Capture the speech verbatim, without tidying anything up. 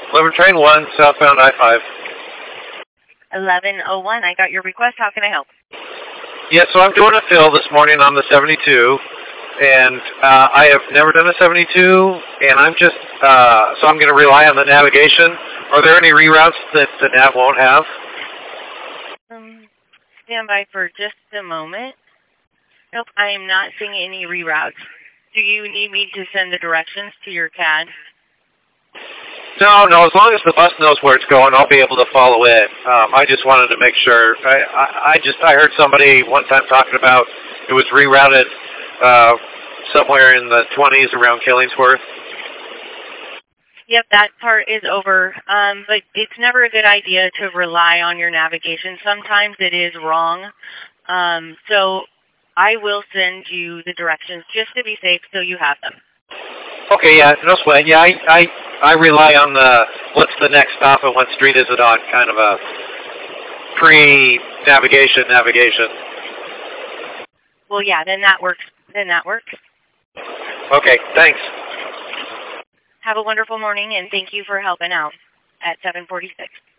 Liver Train one, southbound I five. eleven oh one, I got your request. How can I help? Yeah, so I'm doing a fill this morning on the seventy-two, and uh, I have never done a seventy-two, and I'm just, uh, so I'm going to rely on the navigation. Are there any reroutes that the nav won't have? Um, stand by for just a moment. Nope, I am not seeing any reroutes. Do you need me to send the directions to your C A D? No, no, as long as the bus knows where it's going, I'll be able to follow it. Um, I just wanted to make sure. I, I, I just, I heard somebody one time talking about it was rerouted uh, somewhere in the twenties around Killingsworth. Yep, that part is over. Um, but it's never a good idea to rely on your navigation. Sometimes it is wrong. Um, so I will send you the directions just to be safe so you have them. Okay, yeah, no sweat. Yeah, I, I, I rely on the what's the next stop and what street is it on, kind of a pre-navigation navigation. Well, yeah, then that works. Then that works. Okay, thanks. Have a wonderful morning, and thank you for helping out at seven forty-six.